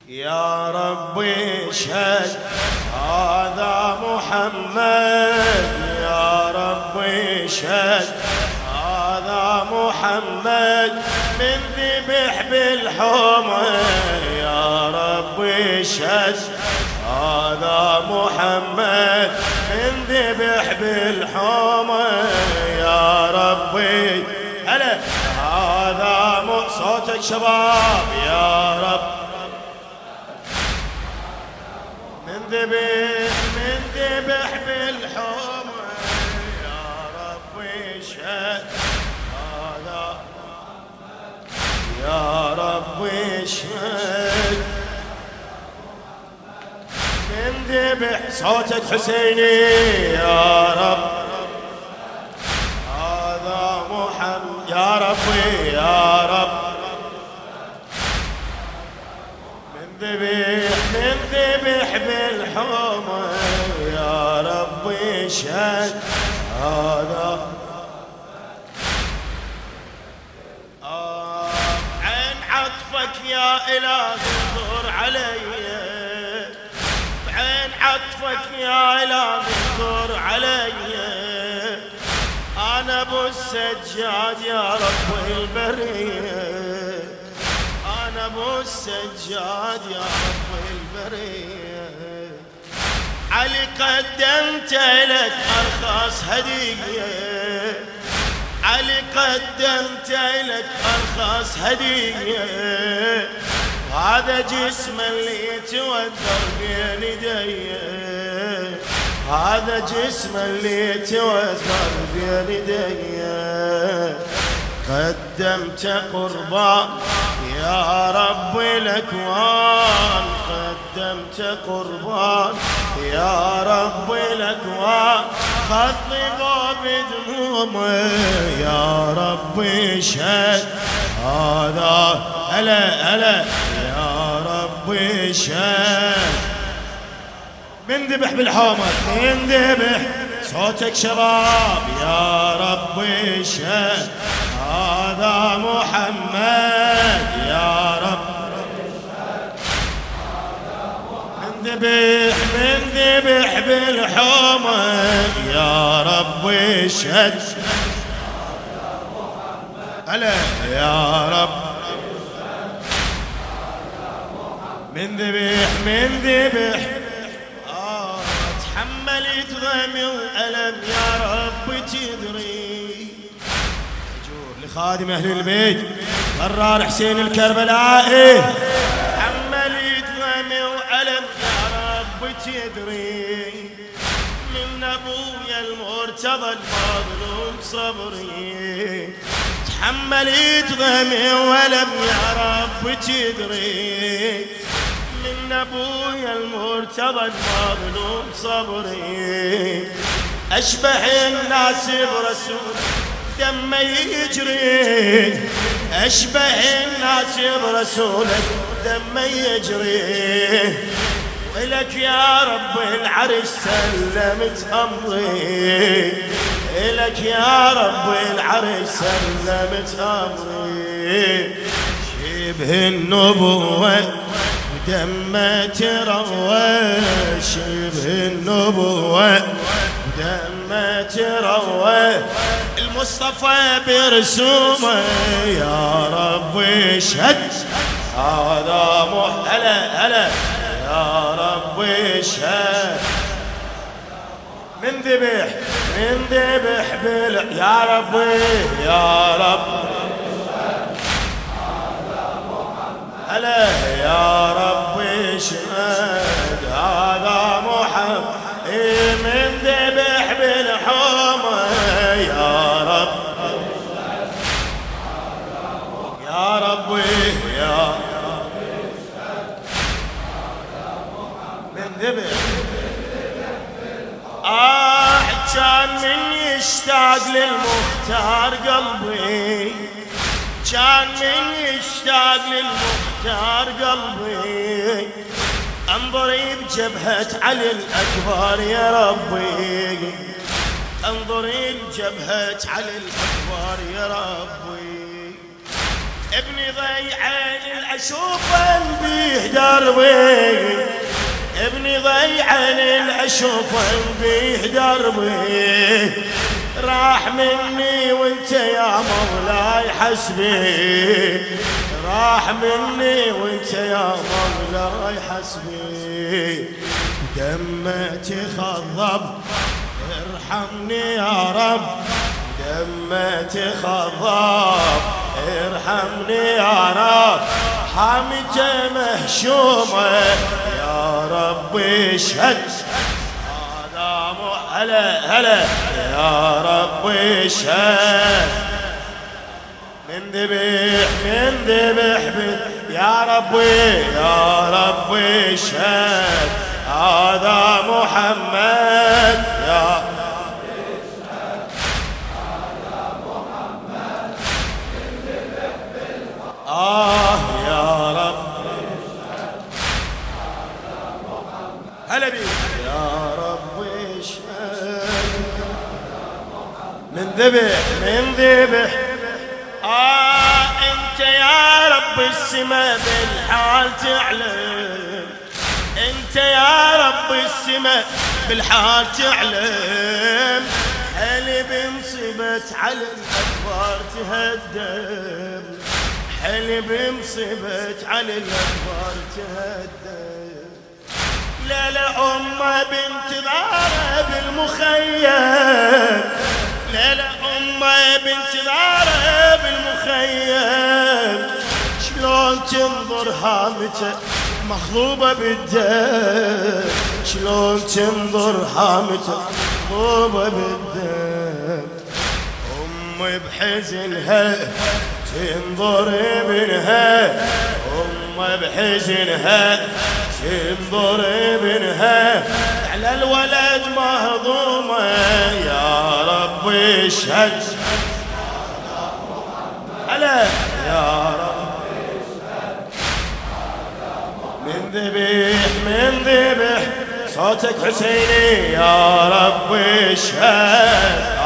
يا ربي اشهد هذا محمد، يا ربي اشهد هذا محمد من ذبح بالحومة، يا ربي اشهد هذا محمد من ذبح بالحومة، يا ربي هلا هذا صوتك شباب، يا رب من ذبح بالحومة، يا ربي اشهد هذا، يا ربي اشهد من ذبح صوتك حسيني، يا رب هذا محمد، يا ربي يا رب من ذبح بالحومة، يا ربي اشهد هذا عين عطفك يا إلهي انظر علي، بعين عطفك يا إلهي انظر علي، أنا أبو السجاد يا رب البرية، أنا أبو السجاد يا رب البرية، علي قدمت لك أرخص هدية، علي قدمت لك أرخص هدية، هذا جسم اللي يتوذر بين يدي، هذا جسم اللي يتوذر بين يدي، قدمت قربان يا رب الأكوان، قدمت قربان يا رب الأكوان، خطبوا بدمومه، يا رب اشهد هذا هلا هلا، يا رب اشهد من ذبح بالحومة، من ذبح صوتك شباب، يا رب اشهد هذا محمد، يا رب من ذبح بالحومة، يا رب اشهد هلا يا رب من ذبح تحملت غمي وألم يا رب تدري، لخادم أهل البيت قرار حسين الكربلائي، تحملت غمي وألم يا رب تدري، من أبويا المرتضى المظلوم صبري، تحملت غمي وألم يا رب تدري، من أبويا المرتضى المظلوم صبري، أشبه الناس برسول دم يجري، أشبه الناس برسولك دم يجري، ولك يا رب العرش سلمت أمري، إلك يا رب العرش سلمت أمري، شبه النبوة دم تروى، شبه النبوة دم تروى، المصطفى برسومه، يا رب اشهد هذا هلا هلا، يا رب اشهد من ذبح يا ربي يا رب هلا، يا رب اشهد هذا محمد من ذبح بالحومة، يا رب يا ربي يا من ذبح كان من يشتاق للمختار قلبي، كان من يشتاق للمختار قلبي، انظري بجبهة علي الأكبر يا ربي، انظري بجبهة علي الأكبر يا ربي، ابني ضيق ضيعان الاشوفن بيه دربي، ابني ضيعان الاشوفن بيه دربي، راح مني وانت يا مولاي حسبي، راح مني وانت يا مولاي حسبي، دمتي خضب ارحمني يا رب، دمتي خضب ارحمني يا رب، حامته مهشومه يا ربي اشهد، هذا هلا هلا يا ربي اشهد، من ذبح يا ربي اشهد، هذا محمد يا ربي اشهد، هذا محمد من ذبح يا ربي اشهد، هذا محمد هلا بيك يا ربي اشهد، من ذبح انت يا رب السما بالحال تعلم، انت يا رب السما بالحال تعلم، حلي بمصيبة على الأكبار تهدم، حلي بمصيبة على الأكبار تهدم، لا لا أمه بنت ذارة بالمخيم، لا لا أمه بنت ذارة بالمخيم، شلون تنظر هامته مخضوبة بالدم، شلون تنظر هامته مخضوبة بالدم، أمي بحزنها تنظر ابنها، أمي بحزنها تنظر ابنها، على الولد مهضومة يا ربي اشهد، هلا يا ربي اشهد، من ذبح صوتك حسيني يا ربي اشهد،